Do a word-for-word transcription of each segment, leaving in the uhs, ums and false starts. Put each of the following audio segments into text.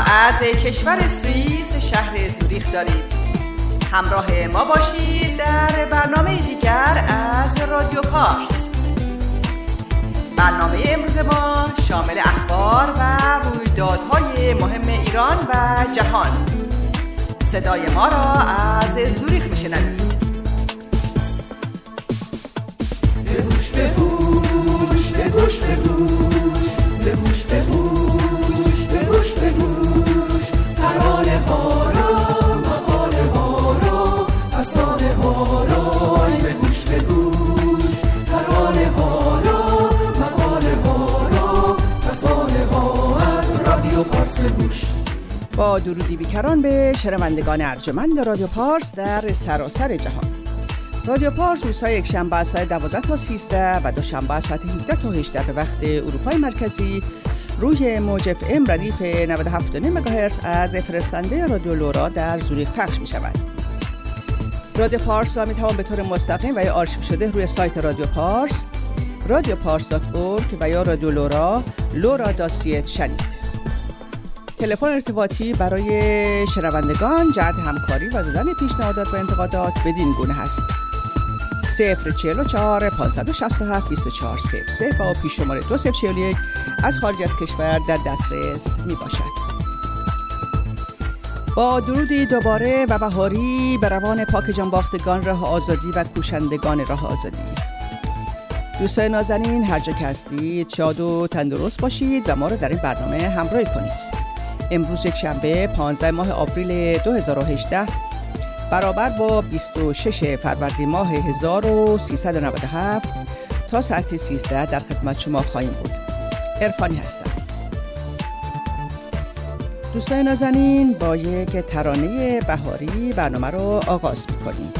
از کشور سوئیس شهر زوریخ دارید. همراه ما باشید در برنامه دیگر از رادیو پارس. برنامه امروز ما شامل اخبار و رویدادهای مهم ایران و جهان. صدای ما را از زوریخ میشنوید. بگوش بگوش بگوش بگوش بگوش بگوش بگوش بگوش ترانه ها را مقاله ها را افسانه ها را بگوش بگوش ترانه ها را مقاله ها را افسانه ها از رادیو پارس بگوش. با درودی بیکران به شنوندگان ارجمند رادیو پارس در سراسر جهان. رادیو پارس روزهای یکشنبه از ساعت دوازده تا سیزده و دوشنبه از ساعت هفده تا هجده به وقت اروپای مرکزی روی موج اف ام ردیف نود و هفت و نیم مگاهرتز از فرستنده رادیو لورا در زوریخ پخش می شود. رادیو پارس را می توان به طور مستقیم و یا آرشیو شده روی سایت رادیو پارس رادیو پارس دات اورگ و یا رادیو لورا لورا دات سی اچ شنید. تلفن ارتباطی برای شنوندگان جهت همکاری و دادن پیشنهادات و انتقادات بدین گونه هست: صفر چهل و چهار پانصد و شصت و هفت بیست و چهار صفر صفر و پیش شماره دو صفر چهل و یک از خارج از کشور در دسترس می باشد. با درودی دوباره و بهاری به روان پاک جانباختگان راه آزادی و کوشندگان راه آزادی. دوستان نازنین، هر جا که هستید شاد و تندرست باشید و ما را در این برنامه همراهی کنید. امروز یک شنبه پانزده ماه آوریل دو هزار و هجده برابر با بیست و شش فروردین ماه هزار و سیصد و نود و هفت تا ساعت سیزده در خدمت شما خواهیم بود. عرفانی هستم. دوستان نازنین، با یک ترانه بهاری برنامه رو آغاز می‌کنیم.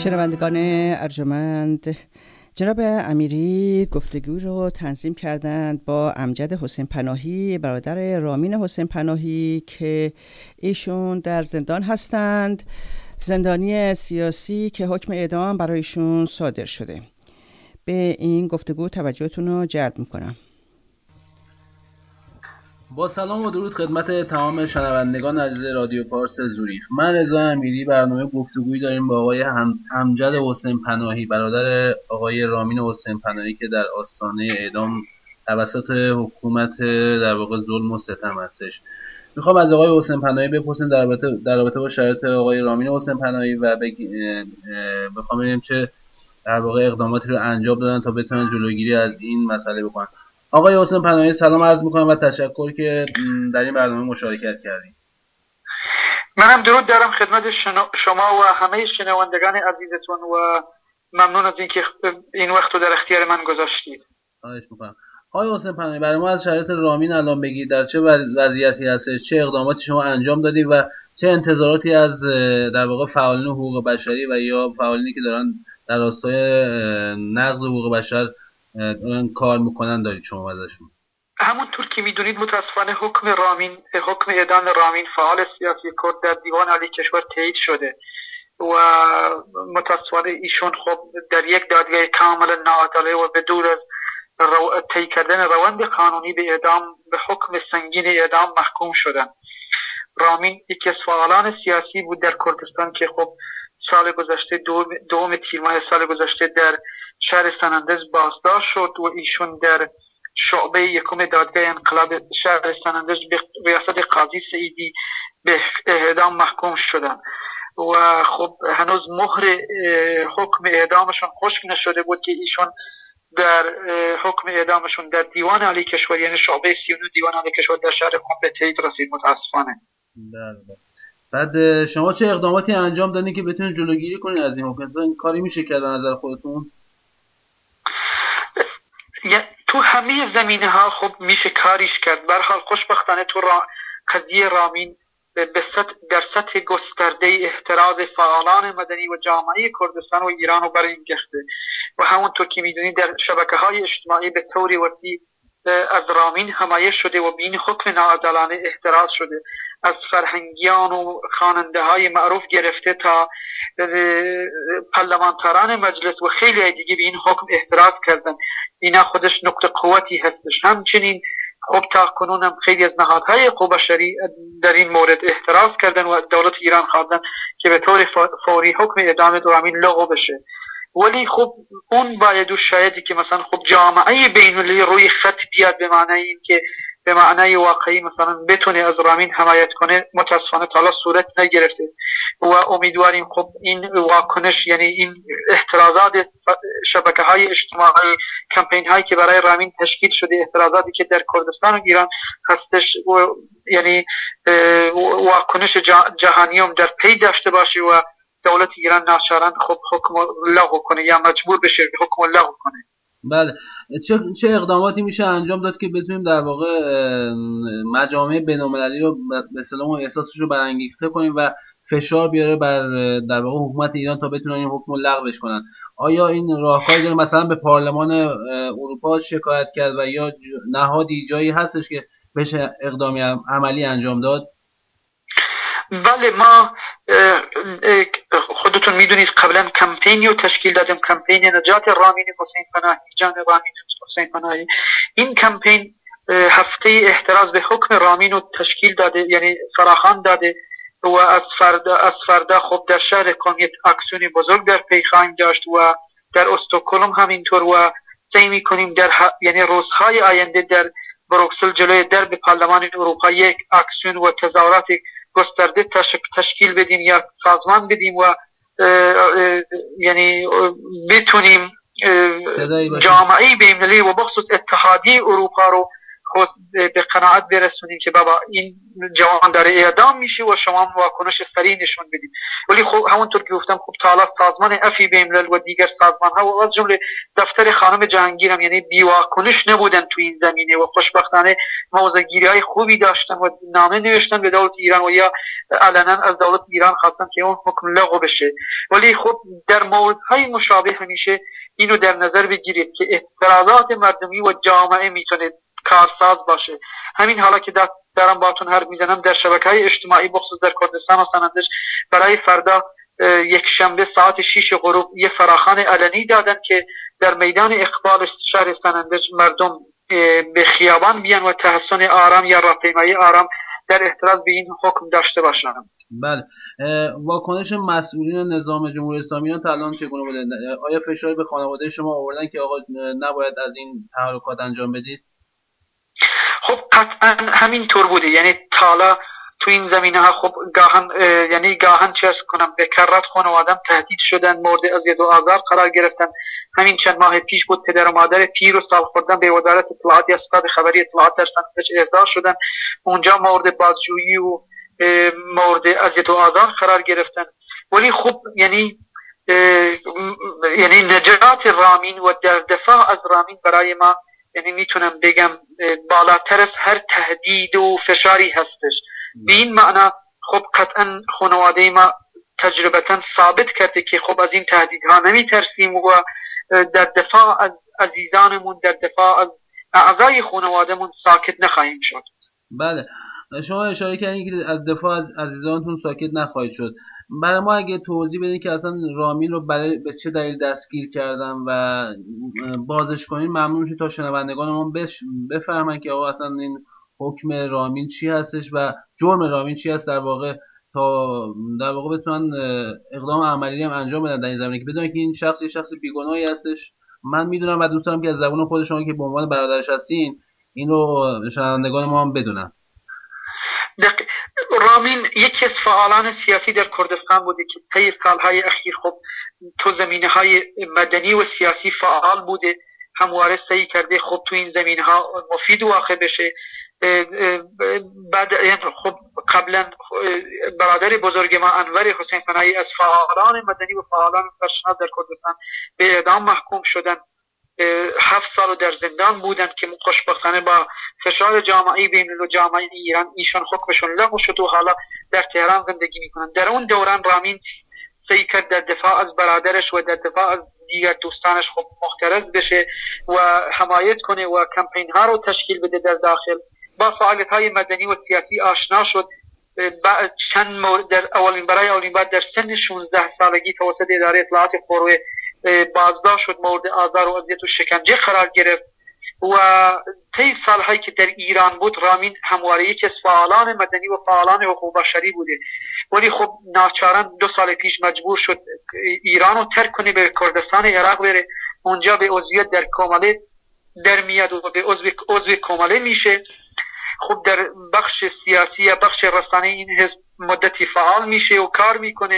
شنوندگان ارجمند، جناب امیری گفتگو رو تنظیم کردند با امجد حسین پناهی، برادر رامین حسین پناهی که ایشون در زندان هستند، زندانی سیاسی که حکم اعدام برایشون صادر شده. به این گفتگو توجهتون رو جلب میکنم. با سلام و درود خدمت تمام شنوندگان عزیز رادیو پارس زوریخ. من رضا امیری برنامه گفتگویی داریم با آقای امجد حسین پناهی، برادر آقای رامین حسین پناهی که در آستانه اعدام توسط حکومت در واقع ظلم و ستم هستش. میخوام از آقای حسین پناهی بپرسیم در رابطه در رابطه با شرایط آقای رامین حسین پناهی و بخوام ببینیم چه در واقع اقداماتی رو انجام دادن تا بتونن جلوگیری از این مسئله بکنن. آقای حسین پناهی سلام عرض میکنم و تشکر که در این برنامه مشارکت کردیم. منم درود دارم خدمت شما و همه شنوندگان عزیزتون و ممنون از اینکه این وقت رو در اختیار من گذاشتید. خواهش میکنم. آقای حسین پناهی برای ما از شرایط رامین الان بگید، در چه وضعیتی هستش، چه اقداماتی شما انجام دادید و چه انتظاراتی از در واقع فعالین حقوق بشری و یا فعالینی که دارن در راستای نقض حقوق بشر دارن کار میکنن دارید شما ازشون؟ همونطور که میدونید متاسفانه حکم رامین، حکم اعدام رامین فعال سیاسی کرد در دیوان عالی کشور تایید شده و متاسفانه ایشون خب در یک دادگاه کاملا ناعادله و بدون از رو... طی کردن روند قانونی به اعدام به حکم سنگین اعدام محکوم شدن. رامین یکی از فعالان سیاسی بود در کردستان که خب سال گذشته دوم, دوم تیر ماه سال گذشته در شهر سنندج بازداشت شد و ایشون در شعبه یکم دادگاه انقلاب شهر سنندج به ریاست قاضی سعیدی به اعدام محکوم شدن و خب هنوز مهر حکم اعدامشون خشک نشده بود که ایشون در حکم اعدامشون در دیوان عالی کشور یعنی شعبه سی و نه دیوان عالی کشور در شهر قم به تایید رسید متاسفانه. بله. بعد شما چه اقداماتی انجام دادین که بتونید جلوگیری کنید از این حکم؟ این کاری میشه کرد به نظر خودتون؟ تو همه زمینه ها خب میشه کاریش کرد. به هر حال خوشبختانه تو را قضیه رامین به سطح در سطح گسترده احتراز فعالان مدنی و جامعه کردستان و ایران رو برانگیخته و همونطور که میدونید در شبکه‌های اجتماعی به طوری وسیع از رامین حمایت شده و بین حکم ناعادلانه احتراز شده. از فرهنگیان و خواننده های معروف گرفته تا پارلمانتران مجلس و خیلی دیگه به این حکم احتراز کردن. اینا خودش نقطه قوتی هستش. همچنین خب تا کنون هم خیلی از نهادهای حقوق بشری در این مورد احتراز کردن و دولت ایران خواستن که به طور فوری حکم اعدام رامین لغو بشه. ولی خب اون باید و شایدی که مثلا خب جامعه بین‌المللی روی خط بیاد به معنی این که به معنی واقعی مثلا بتونه از رامین حمایت کنه، متاسفانه تا حالا صورت نگرفته و امیدواریم خب این واکنش یعنی این احترازات شبکه‌های اجتماعی، کمپین هایی که برای رامین تشکیل شده، احترازاتی که در کردستان و ایران هستش و یعنی واکنش جهانی هم در پی داشته باشه و دولت ایران ناچارن خب حکم لغو کنه یا مجبور بشه حکم لغو کنه. بله. چه چه اقداماتی میشه انجام داد که بتونیم در واقع مجامع بین‌المللی رو به اصطلاح احساسش رو برانگیخته کنیم و فشار بیاره بر در واقع حکومت ایران تا بتونن این حکم رو لغوش کنن؟ آیا این راهکاری داره مثلا به پارلمان اروپا شکایت کرد و یا نهادی جایی هستش که بشه اقدامی عملی انجام داد؟ بله، ما خودتون میدونید قبلا کمپینی رو تشکیل دادیم، کمپین نجات رامین حسین پناهی، جان رامین حسین پناهی. این کمپین هفته احتراز به حکم رامین رو تشکیل داده، یعنی فراخوان داده و از فردا از فردا خب در شهر قم یک اکسیون بزرگ در پی خواهیم داشت و در استکهلم همینطور و سعی میکنیم در ح... یعنی روزهای آینده در بروکسل جلوی درب پارلمان اروپا یک اکسیون و تظاهرات گسترده تشکیل بدیم یا سازمان بدیم و اه اه یعنی بتونیم جامعه بین‌المللی و بخصوص اتحادیه اروپا رو به قناعت برسونیم که بابا این جوان داره اعدام میشه و شما واکنش سریع نشون بدید. ولی خب همونطور که گفتم خب تا حالا سازمان افی بین‌الملل و دیگر سازمان ها و از جمله دفتر خانم جهانگیر هم یعنی بی واکنش نبودن تو این زمینه و خوشبختانه موضع‌گیری های خوبی داشتن و نامه نوشتن به دولت ایران و یا علنا از دولت ایران خواستن که اون حکم لغو بشه. ولی خب در موردهای مشابه همیشه اینو در نظر بگیرید که اعتراضات مردمی و جامعه میتونه کارساز باشه. همین حالا که دارم باهاتون حرف میزنم در شبکه‌های اجتماعی بخصوص در کردستان و سنندج برای فردا یک شنبه ساعت شش غروب یه فراخوان علنی دادن که در میدان اقبال شهر سنندج مردم به خیابان بیان و تحسن آرام یا راهپیمایی آرام در اعتراض به این حکم داشته باشن. بله، واکنش مسئولین نظام جمهوری اسلامی تا الان چگونه بوده؟ آیا فشاری به خانواده شما آوردن که آقا نباید از این تحرکات انجام بدید؟ خب قطعا همین طور بوده. یعنی تا حالا تو این زمینه ها خب گاهن یعنی گاهن چه کنم به کرات خانواده‌ام تهدید شدن، مورد اذیت و آزار قرار گرفتن. همین چند ماه پیش بود پدر و مادر پیر و سال خوردن به وزارت اطلاعات یا ستاد خبری اطلاعات در سنندج احضار شدن، اونجا مورد بازجویی و مورد اذیت و آزار قرار گرفتن. ولی خب یعنی یعنی نجات رامین و در دفاع از رامین برای ما یعنی میتونم بگم بالاتر از هر تهدید و فشاری هستش. به این معنا خب قطعا خانواده ما تجربتا ثابت کرده که خب از این تهدیدها نمیترسیم و در دفاع از عزیزانمون، در دفاع از اعضای خانوادهمون ساکت نخواهیم شد. بله، شما اشاره کردین که از دفاع از عزیزانتون ساکت نخواهید شد. برای ما اگه توضیح بدین که اصلا رامین رو برای به چه دلیل دستگیر کردن و بازش کنین ممنون میشه تا شنوندگان ما بفهمن که آقا اصلا این حکم رامین چی هستش و جرم رامین چی هست در واقع، تا در واقع بتونن اقدام عملی هم انجام بدن در این زمینه که بدونن که این شخص یه شخص بیگناهی هستش. من میدونم و دوست دارم که از زبان خود شما که به عنوان برادرش هستین این رو شنوندگان ما هم بدونن. رامین یکی از فعالان سیاسی در کردستان بوده که طی سالهای اخیر خب تو زمینه‌های مدنی و سیاسی فعال بوده، همواره سعی کرده خب تو این زمینه‌ها مفید واقع بشه. بعد خب قبلا برادر بزرگ ما انور حسین پناهی از فعالان مدنی و فعالان پیشنهاد در کردستان به اعدام محکوم شدن، هفت سال در زندان بودن که خوشبختانه با فشار جامعه بین‌المللی و جامعه ایران ایشان حکمشون لغو شد و حالا در تهران زندگی میکنن. در اون دوران رامین سعی کرد در دفاع از برادرش و در دفاع از دیگر دوستانش خب محترز بشه و حمایت کنه و کمپین ها رو تشکیل بده در داخل. با فعالیت های مدنی و سیاسی آشنا شد. چند مورد در اولین برای اولین بار در سن شانزده سالگی توسط اداره اطلاعات خروه بازداشت شد، مورد آزار و اذیت و شکنجه قرار گرفت و طی سالهایی که در ایران بود رامین همواره یکی از فعالان مدنی و فعالان حقوق بشری بوده. ولی خب ناچارن دو سال پیش مجبور شد ایران رو ترک کنه، به کردستان عراق بره، اونجا به عضویت در کومله در میاد و به عضو عضو کومله میشه. خب در بخش سیاسی یا بخش رسانه این حزب مدتی فعال میشه و کار میکنه.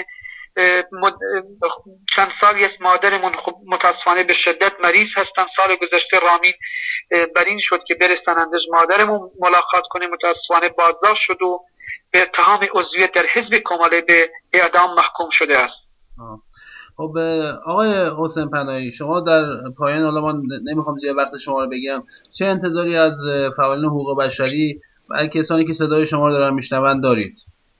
چند سالی از مادرمون خب متاسفانه به شدت مریض هستن. سال گذشته رامین بر این شد که بره سنندج مادرمون ملاقات کنه، متاسفانه بازداشت شد و به اتهام عضویت در حزب کومله به اعدام محکوم شده است. خب آقای حسین پناهی، شما در پایان، حالا من نمیخوام زیاد وقت شما رو بگم، چه انتظاری از فعالین حقوق بشری و کسانی که صدای شما رو دارن میشنون دارید؟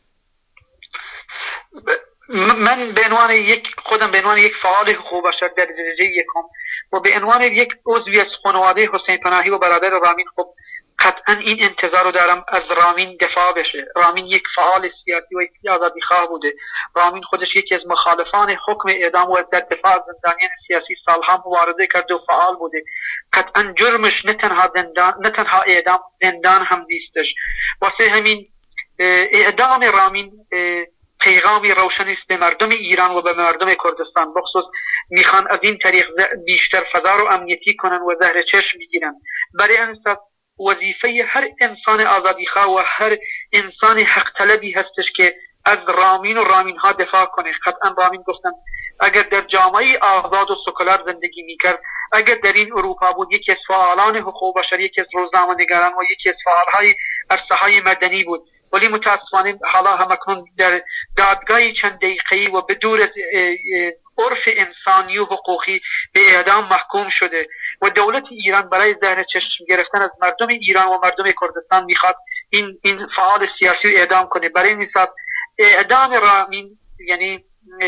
من به عنوان یک خودم به عنوان یک فعال حقوق بشر در درجه یکم و به عنوان یک عضوی از خانواده حسین پناهی و برادر رامین خب قطعا این انتظار رو دارم از رامین دفاع بشه. رامین یک فعال سیاسی و یک آزادیخواه بوده. رامین خودش یکی از مخالفان حکم اعدام و در دفاع از زندانیان سیاسی سالها مبارزه کرده و فعال بوده. قطعا جرمش نه تنها زندان نه تنها اعدام، زندان هم نیستش. واسه همین اعدام رامین پیغامی روشنی است به مردم ایران و به مردم کردستان، بخصوص میخوان از این طریق بیشتر فضا رو امنیتی کنن و زهر چشم بگیرن. برای این وظیفه هر انسان آزادیخواه و هر انسان حق طلبی هستش که از رامین و رامین ها دفاع کنه. قطعا رامین گفتن اگر در جامعه آزاد و سکولار زندگی میکرد اگر در این اروپا بود یکی از فعالان حقوق بشر، یکی از روزنامه‌نگاران و یکی از فعالهای عرصه‌های مدنی بود، ولی متاسفانه حالا همکنون در دادگاهی چند دقیقه‌ای و بدون از عرف انسانی و حقوقی به اعدام محکوم شده و دولت ایران برای زهر چشم گرفتن از مردم ایران و مردم کردستان میخواد این این فعال سیاسی اعدام کنه. برای این حساب اعدام رامین یعنی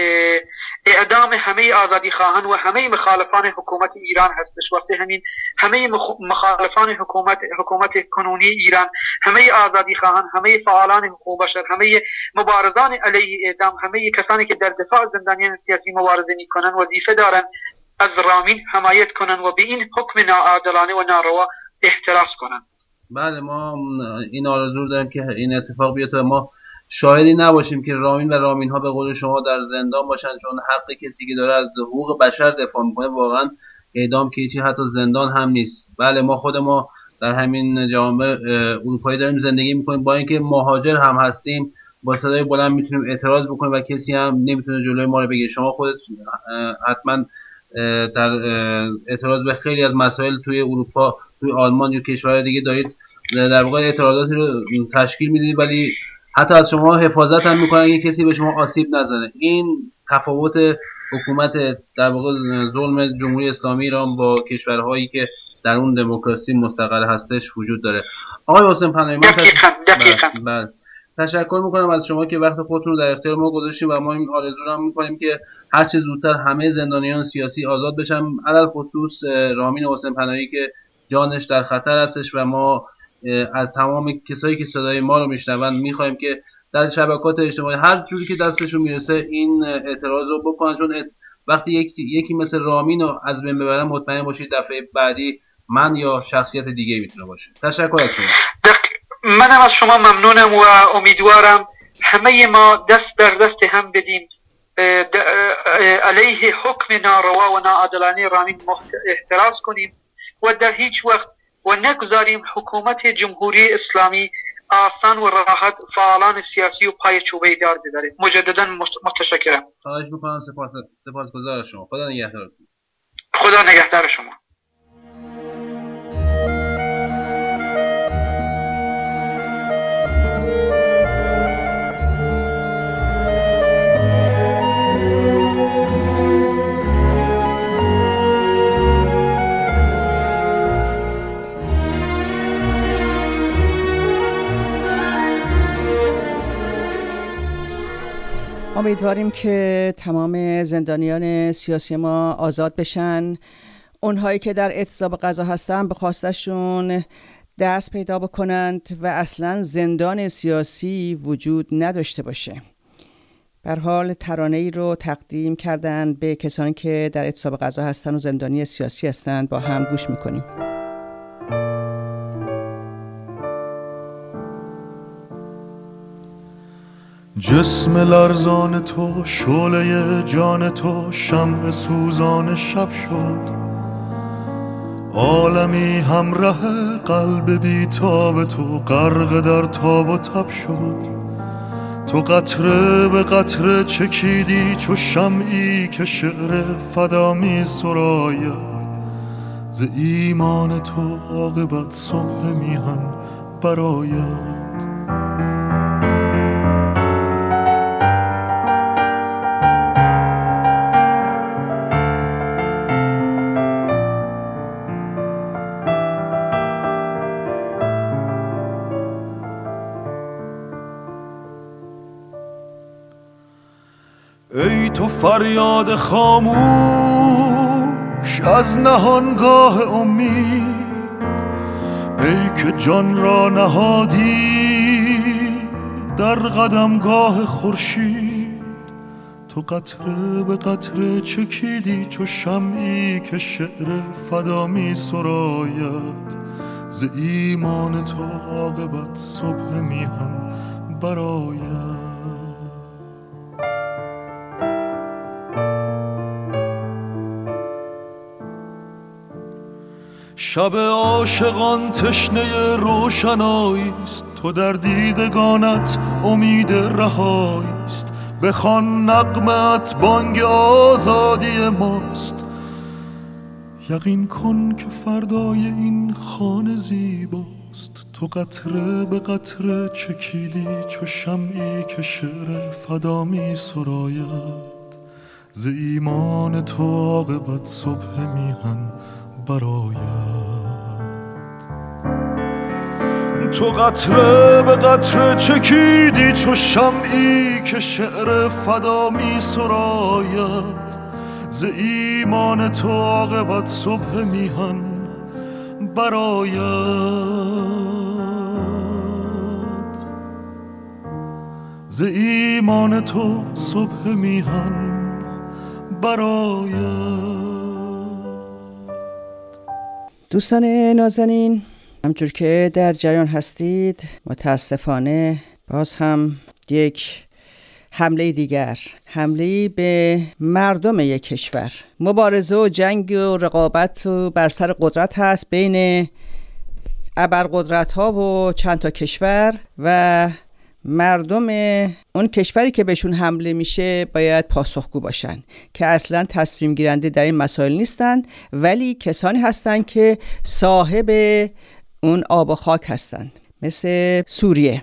اعدام همه آزادی خواهان و همه مخالفان حکومت ایران هستش. وقتی همین همه مخالفان حکومت حکومت کنونی ایران، همه آزادی خواهان، همه فعالان حقوق بشر، همه مبارزان علیه اعدام، همه کسانی که در دفاع زندانیان سیاسی مبارزه میکنن وظیفه دارن از رامین حمایت کنن و به این حکم ناعادلانه و ناروا احتراز کنن. بله، ما این آرزو داریم که این اتفاق بیفته، ما شاهدی نباشیم که رامین و رامین ها به قول شما در زندان باشن، چون حق کسی که داره از حقوق بشر دفاع میکنه واقعا اعدام که چی حتی زندان هم نیست. بله، ما خود ما در همین جامعه اروپایی داریم زندگی میکنیم، با اینکه مهاجر هم هستیم با صدای بلند میتونیم اعتراض بکنیم و کسی هم نمیتونه جلوی ما رو بگیره. شما خودت حتما در اعتراض به خیلی از مسائل توی اروپا، توی آلمان یا کشورهای دیگه دارید در واقع اعتراضاتی رو تشکیل میدید، ولی حتی از شما حفاظت هم میکنن که کسی به شما آسیب نزنه. این تفاوت حکومت در واقع ظلم جمهوری اسلامی ایران با کشورهایی که در اون دموکراسی مستقر هستش وجود داره. آقای حسین پناهی، من دقیقاً دقیقاً بله تشکر میکنم از شما که وقت خودتون رو در اختیار ما گذاشتید و ما این آرزو رو میکنیم که هر چه زودتر همه زندانیان سیاسی آزاد بشن، علل خصوص رامین حسین پناهی که جانش در خطر هستش و ما از تمام کسایی که صدای ما رو میشنون میخوایم که در شبکات اجتماعی هر جوری که دستشون میرسه این اعتراض رو بکنن، چون وقتی یکی, یکی مثل رامین رو از بین ببرن مطمئن باشید دفعه بعدی من یا شخصیت دیگه میتونه باشه. تشکر از شما. منم از شما ممنونم و امیدوارم همه ما دست در دست هم بدیم علیه حکم ناروا و ناعادلانه رامین احتراز کنیم و در هیچ وقت و نگذاریم حکومت جمهوری اسلامی آسان و راحت فعالان سیاسی و پای چوبه دار ببره. مجددا متشکرم. خواهش میکنم. سپاس سپاسگزار شما. خدا نگهدارتون. خدا نگهدار شما. امیدواریم که تمام زندانیان سیاسی ما آزاد بشن. اونهایی که در اعتصاب غذا هستن به خواستشون دست پیدا بکنند و اصلا زندان سیاسی وجود نداشته باشه. به هر حال ترانه‌ای رو تقدیم کردن به کسانی که در اعتصاب غذا هستن و زندانی سیاسی هستند، با هم گوش میکنیم. جسم لرزان تو، شعله جان تو، شمع سوزان شب شد. عالمی همراه قلب بی‌تاب تو، غرق در تاب و تب شد. تو قطره به قطره چکیدی چو شمعی که شعر فدا می سراید. ز ایمان تو عاقبت صبح میهن برآید. ای تو فریاد خاموش از نهانگاه امید، ای که جان را نهادی در قدمگاه خورشید. تو قطره به قطره چکیدی چو شمعی که شعر فدا می سراید. ز ایمان تو عاقبت صبح میهن برآید. شب عاشقان تشنه روشناییست، تو در دیدگانت امید رهاییست. بخوان نغمت بانگ آزادی ماست، یقین کن که فردای این خانه زیباست. تو قطره به قطره چکیدی چو شمعی که شعر فدا می سراید. ز ایمان تو عاقبت صبح میهن براید. تو قطره به قطره چکیدی چو شمعی که شعر فدا می سراید. ز ایمان تو عاقبت صبح میهن براید. ز ایمان تو صبح میهن براید. دوستان نازنین، همچون که در جریان هستید، متاسفانه باز هم یک حمله دیگر، حمله به مردم یک کشور. مبارزه و جنگ و رقابت و بر سر قدرت هست بین ابرقدرت ها و چند تا کشور و مردم اون کشوری که بهشون حمله میشه باید پاسخگو باشن که اصلا تصمیم گیرنده در این مسائل نیستن، ولی کسانی هستن که صاحب اون آب و خاک هستن، مثل سوریه.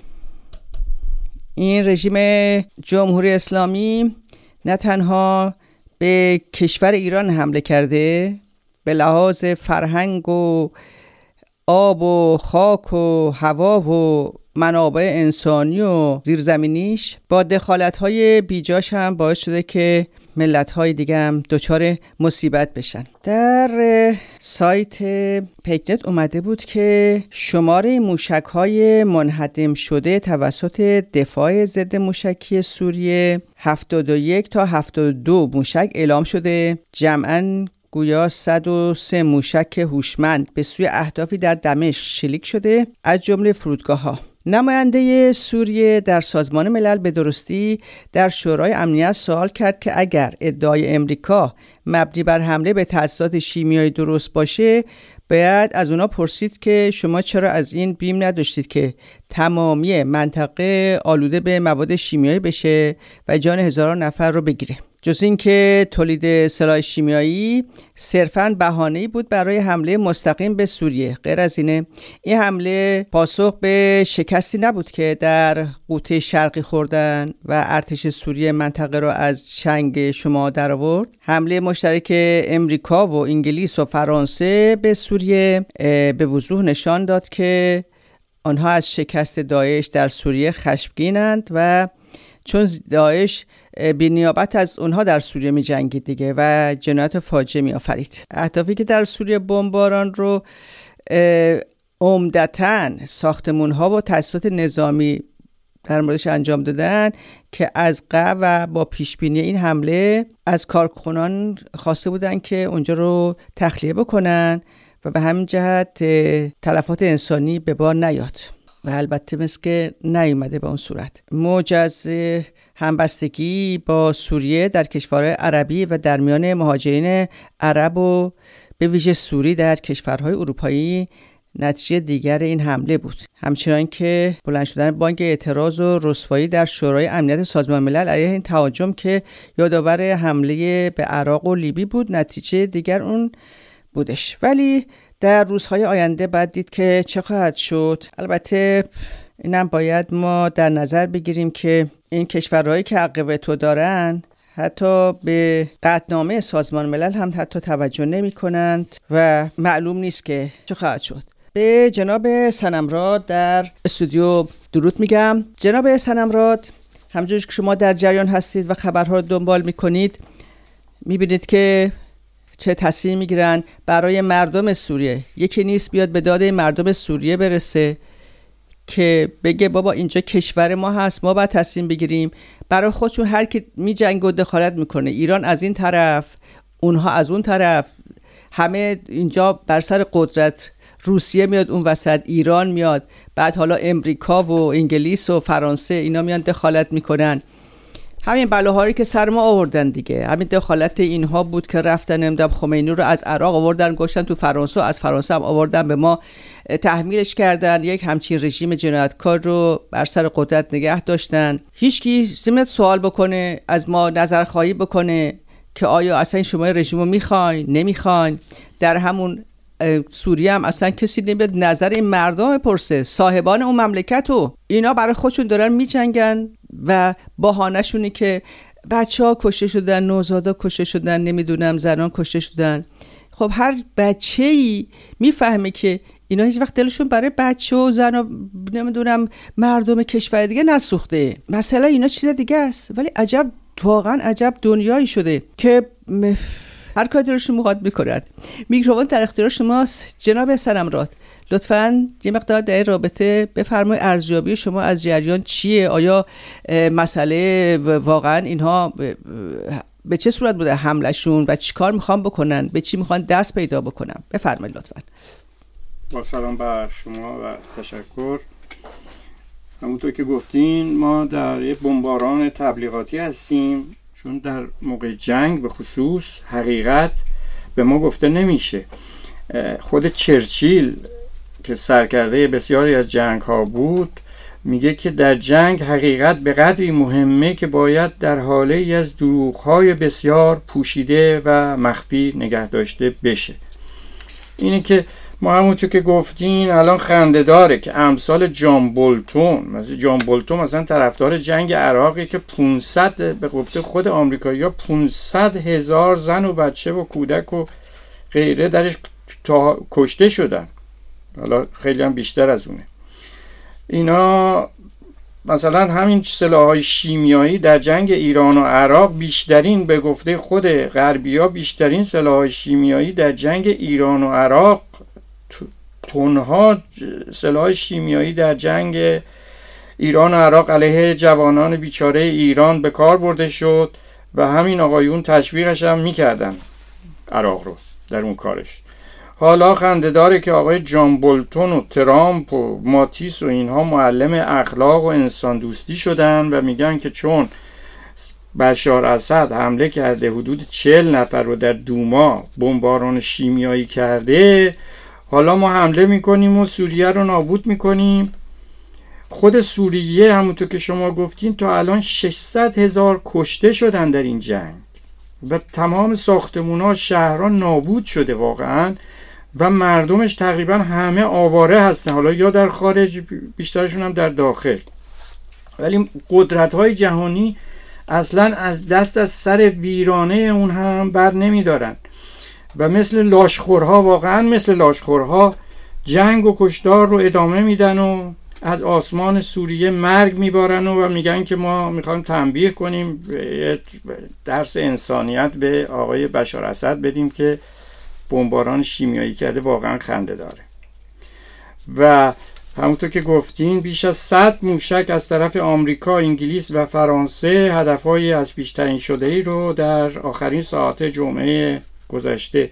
این رژیم جمهوری اسلامی نه تنها به کشور ایران حمله کرده، به لحاظ فرهنگ و آب و خاک و هوا و منابع انسانی و زیرزمینیش با دخالت‌های بیجاش هم باعث شده که ملت‌های دیگه هم دچار مصیبت بشن. در سایت پیجنت اومده بود که شماره موشک‌های منهدم شده توسط دفاع ضد موشکی سوریه هفتاد و یک تا هفتاد و دو موشک اعلام شده. جمعاً گویا صد و سه موشک هوشمند به سوی اهدافی در دمشق شلیک شده، از جمله فرودگاه‌ها. نماینده سوریه در سازمان ملل به درستی در شورای امنیت سوال کرد که اگر ادعای امریکا مبنی بر حمله به تاسیسات شیمیایی درست باشه، باید از اونا پرسید که شما چرا از این بیم نداشتید که تمامی منطقه آلوده به مواد شیمیایی بشه و جان هزاران نفر رو بگیره. جز این که تولید سلاح شیمیایی صرفاً بهانه‌ای بود برای حمله مستقیم به سوریه. غیر از اینه، این حمله پاسخ به شکستی نبود که در قوطه شرقی خوردن و ارتش سوریه منطقه را از چنگ شما در آورد. حمله مشترک امریکا و انگلیس و فرانسه به سوریه به وضوح نشان داد که آنها از شکست داعش در سوریه خشمگینند و چون داعش بی نیابت از اونها در سوریه می جنگید دیگه و جنایت فاجعه می آفرید. اهدافی که در سوریه بمباران رو عمدتاً ساختمون ها و تاسیسات نظامی در موردش انجام دادن که از قبل و با پیشبینی این حمله از کارکنان خواسته بودن که اونجا رو تخلیه بکنن و به همین جهت تلفات انسانی به بار نیاد و البته مثل که نیومده به اون صورت. موج از همبستگی با سوریه در کشورهای عربی و در میان مهاجرین عرب و به ویژه سوری در کشورهای اروپایی نتیجه دیگر این حمله بود. همچنان که بلند شدن بانگ اعتراض و رسوایی در شورای امنیت سازمان ملل علیه این تهاجم که یادآور حمله به عراق و لیبی بود، نتیجه دیگر اون بودش. ولی در روزهای آینده بعد دید که چه خواهد شد. البته اینم باید ما در نظر بگیریم که این کشورهایی که حق وتو دارن حتی به قطعنامه سازمان ملل هم حتی توجه نمی کنند و معلوم نیست که چه خواهد شد. به جناب صنمراد در استودیو درود میگم. جناب صنمراد، همونجوری که شما در جریان هستید و خبرها رو دنبال میکنید، میبینید که چه تصمیم میگیرن برای مردم سوریه. یکی نیست بیاد به داد مردم سوریه برسه که بگه بابا اینجا کشور ما هست، ما باید تصمیم بگیریم. برای خودشون هر کی میجنگه و دخالت میکنه، ایران از این طرف، اونها از اون طرف، همه اینجا بر سر قدرت. روسیه میاد اون وسط، ایران میاد، بعد حالا امریکا و انگلیس و فرانسه اینا میان دخالت میکنن. همین بلاهایی که سر ما آوردن دیگه، همین دخالت اینها بود که رفتن امداد خمینی رو از عراق آوردن گذاشتن تو فرانسه، از فرانسه هم آوردن به ما تحمیلش کردن، یک همچین رژیم جنایتکار رو بر سر قدرت نگه داشتن. هیچکی نمیاد سوال بکنه، از ما نظرخواهی بکنه که آیا اصلا شما رژیم رو میخواین نمیخواین. در همون سوریه هم اصلا کسی نمیاد نظر این مردم بپرسه، صاحبان اون مملکتو. اینا برای خودشون دارن میجنگن و بهانه‌شونه که بچه‌ها کشته شدن، نوزادا کشته شدن، نمیدونم زنان کشته شدن. خب هر بچه‌ای میفهمه که اینا هیچ وقت دلشون برای بچه و زن و نمیدونم مردم کشور دیگه نسوخته. مثلا اینا چیز دیگه است، ولی عجب، واقعا عجب دنیایی شده که هر کاری دلشون میخواد میکنن. میکروفون در اختیار شماست جناب سرمراد. لطفاً یه مقدار در این رابطه بفرمایید، ارزیابی شما از جریان چیه؟ آیا مسئله واقعا اینها به چه صورت بوده حملشون و چی کار میخوان بکنن، به چی میخوان دست پیدا بکنن؟ بفرمایید لطفاً. با سلام بر شما و تشکر. همونطور که گفتین ما در یک بمباران تبلیغاتی هستیم، چون در موقع جنگ به خصوص حقیقت به ما گفته نمیشه. خود چرچیل که سرکرده بسیاری از جنگ ها بود میگه که در جنگ حقیقت به قدری مهمه که باید در حاله ای از دروغ های بسیار پوشیده و مخفی نگه داشته بشه. اینه که ما همونطور که گفتین الان خنده داره که امثال جان بولتون، مثلا جان بولتون مثلا طرفدار جنگ عراقی که پانصد به گفته خود آمریکایی‌ها پانصد هزار زن و بچه و کودک و غیره درش تا کشته شدن، حالا خیلی هم بیشتر از اونه. اینا مثلا همین سلاح‌های شیمیایی در جنگ ایران و عراق بیشترین به گفته خود غربی‌ها بیشترین سلاح‌های شیمیایی در جنگ ایران و عراق، تنها سلاح شیمیایی در جنگ ایران و عراق علیه جوانان بیچاره ایران به کار برده شد و همین آقایون تشویقش هم میکردن عراق رو در اون کارش. حالا خنده داره که آقای جان بولتون و ترامپ و ماتیس و اینها معلم اخلاق و انسان دوستی شدن و میگن که چون بشار اسد حمله کرده حدود چهل نفر رو در دوما بمباران شیمیایی کرده، حالا ما حمله میکنیم و سوریه رو نابود میکنیم. خود سوریه همونطور که شما گفتین تا الان ششصد هزار کشته شدن در این جنگ و تمام ساختمونا شهرها نابود شده واقعا و مردمش تقریبا همه آواره هستن، حالا یا در خارج بیشترشون هم در داخل. ولی قدرت‌های جهانی اصلا از دست از سر ویرانه اون هم بر نمیدارن و مثل لاشخورها، واقعا مثل لاشخورها جنگ و کشتار رو ادامه میدن و از آسمان سوریه مرگ میبارن و میگن که ما میخوایم تنبیه کنیم، درس انسانیت به آقای بشار اسد بدیم که بمباران شیمیایی کرده. واقعا خنده داره. و همونطور که گفتین بیش از صد موشک از طرف آمریکا، انگلیس و فرانسه هدفهای از پیش تعیین شده‌ای رو در آخرین ساعات جمعه گذشته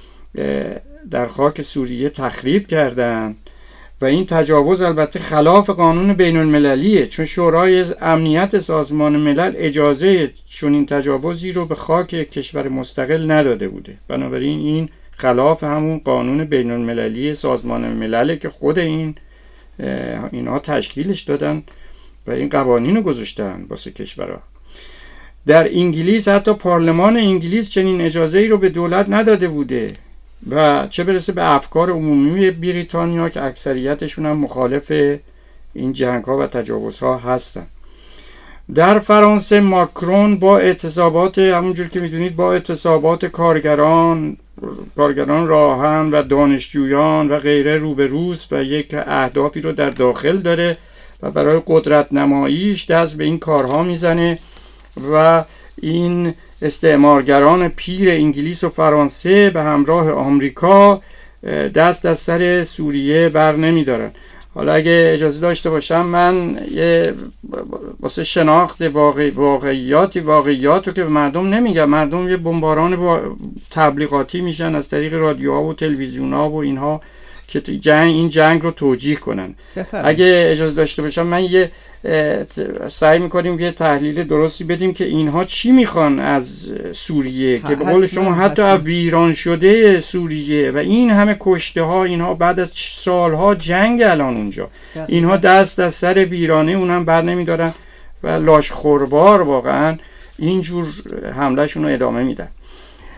در خاک سوریه تخریب کردند و این تجاوز البته خلاف قانون بین المللیه، چون شورای امنیت سازمان ملل اجازه چنین تجاوزی رو به خاک کشور مستقل نداده بوده. بنابراین این خلاف همون قانون بین المللی سازمان ملل که خود این اینها تشکیلش دادن و این قوانین رو گذاشتن واسه کشورها. در انگلیس حتی پارلمان انگلیس چنین اجازه‌ای رو به دولت نداده بوده و چه برسه به افکار عمومی بریتانیا که اکثریتشون هم مخالف این جنگ‌ها و تجاوزها هستن. در فرانسه ماکرون با اعتصابات، همونجور که میدونید با اعتصابات کارگران کارگران راهن و دانشجویان و غیره روبروست و یک اهدافی رو در داخل داره و برای قدرت نماییش دست به این کارها میزنه و این استعمارگران پیر انگلیس و فرانسه به همراه آمریکا دست از سر سوریه بر نمیدارن. حالا اگه اجازه داشته باشم من یه واسه شناخت واقع واقعیاتی واقعیات رو که به مردم نمیگم، مردم یه بمباران تبلیغاتی میشن از طریق رادیوها و تلویزیونها و اینها که جنگ این جنگ رو توجیه کنن. بفرم. اگه اجازه داشته باشم من یه سعی میکنیم یه تحلیل درستی بدیم که اینها چی میخوان از سوریه که به قول شما حتی ویران شده سوریه و این همه کشته ها، اینها بعد از سالها جنگ الان اونجا اینها دست از سر ویرانه اونم بر نمیدارن و لاشخوربار واقعا اینجور حملهشون رو ادامه میدن.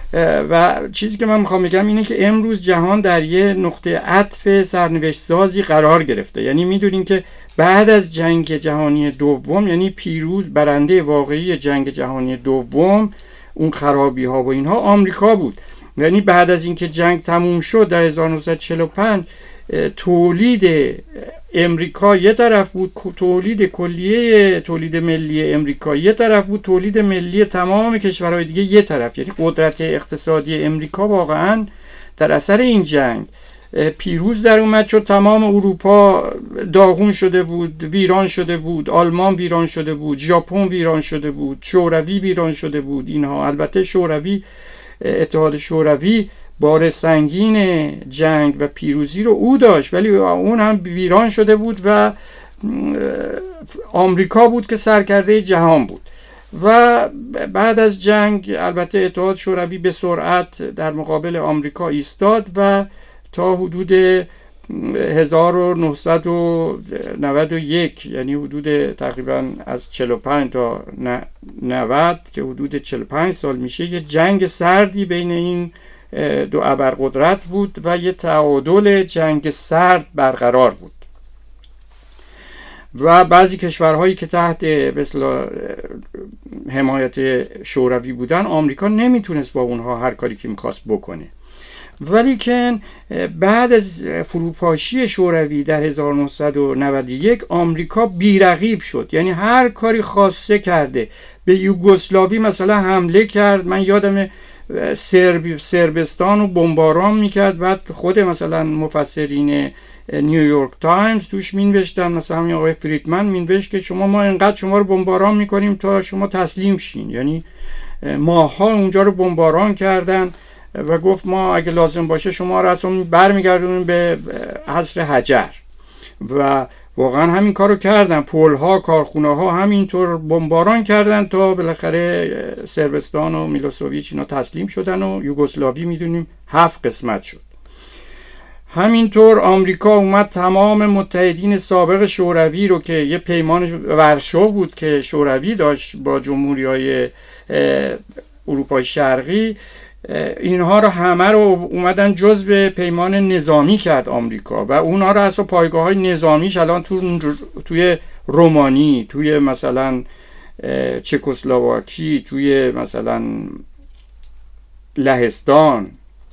و چیزی که من میخوام بگم اینه که امروز جهان در یه نقطه عطف سرنوشت سازی قرار گرفته. یعنی میدونین که بعد از جنگ جهانی دوم، یعنی پیروز برنده واقعی جنگ جهانی دوم، اون خرابی ها و اینها آمریکا بود. یعنی بعد از اینکه جنگ تموم شد در هزار و نهصد و چهل و پنج، تولید امریکا یه طرف بود، تولید کلیه تولید ملی امریکا یه طرف بود، تولید ملی تمام کشورهای دیگه یه طرف. یعنی قدرت اقتصادی امریکا واقعا در اثر این جنگ پیروز در اومد، چون تمام اروپا داغون شده بود، ویران شده بود، آلمان ویران شده بود، ژاپن ویران شده بود، شوروی ویران شده بود. اینها البته شوروی، اتحاد شوروی بار سنگین جنگ و پیروزی رو او داشت، ولی اون هم ویران شده بود و آمریکا بود که سرکرده جهان بود. و بعد از جنگ البته اتحاد شوروی به سرعت در مقابل آمریکا ایستاد و تا حدود هزار و نهصد و نود و یک، یعنی حدود تقریبا از چهل و پنج تا نود که حدود چهل و پنج سال میشه، یه جنگ سردی بین این دو ابرقدرت بود و یه تعادل جنگ سرد برقرار بود. و بعضی کشورهایی که تحت به اصطلاح حمایت شوروی بودن، آمریکا نمیتونست با اونها هر کاری که میخواست بکنه. ولی که بعد از فروپاشی شوروی در هزار و نهصد و نود و یک آمریکا بیرقیب شد. یعنی هر کاری خواسته کرده. به یوگسلاوی مثلا حمله کرد، من یادم سرب سربستان رو بمباران میکرد. بعد خود مثلا مفسرین نیویورک تایمز توش مینوشتن، مثلا همین آقای فریدمن مینوشت که شما ما اینقدر شما رو بمباران میکنیم تا شما تسلیم شین. یعنی ماها اونجا رو بمباران کردن و گفت ما اگه لازم باشه شما رو اصلا برمیگردونیم به عصر حجر. و واقعا همین کارو کردن، پل‌ها، کارخونه‌ها همینطور بمباران کردن تا بالاخره سربستان و میلوسوویچ اینا تسلیم شدن و یوگسلاوی میدونیم هفت قسمت شد. همینطور آمریکا اومد تمام متحدین سابق شوروی رو که یه پیمان ورشو بود که شوروی داشت با جمهوری‌های اروپای شرقی، اینها رو همه رو اومدن جزو پیمان نظامی کرد آمریکا و اونها رو اصلا پایگاه‌های نظامیش الان تو توی رومانی، توی مثلا چکسلواکی، توی مثلا لهستان،